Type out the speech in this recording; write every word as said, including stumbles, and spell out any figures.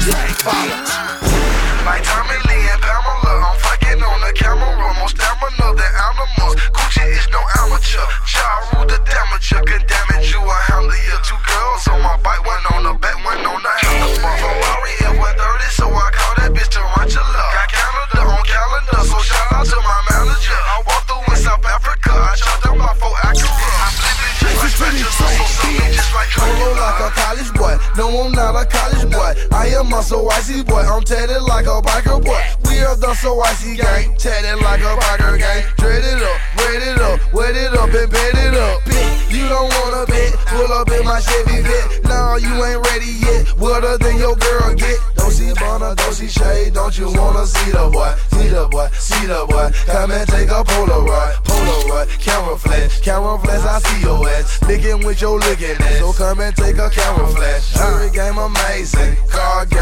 Follows. Like Tommy Lee and Pamela, I'm fucking on the camera. More stamina than animals. Gucci is no amateur. Ja Rule the damager, can damage you or handle you. Two girls on my bike, one on the back, one on the handlebar. Ferrari F one thirty, so I call that bitch Tarantula. Got Canada on calendar, so shout out to my manager. I walked through in South Africa, I chopped up my four Acura. I flip it just like spatula, so something just like Polo like a college boy. No, I'm not a college boy. I am a so icy boy. I'm tatted like a biker boy. We are the so icy gang, tatted like a biker gang. Dread it up, red it up, wet it up and bed it up. Bitch, you don't wanna bet, pull up in my Chevy vet. Nah, you ain't ready yet. Wetter than your girl get. Don't see Bonner, don't see Shade. Don't you wanna see the boy? See the boy, see the boy. Come and take a Polaroid, Polaroid, camera flash, camera flash. I see your ass, licking with your licking ass. So come and take a camera flash. Jury game amazing, car game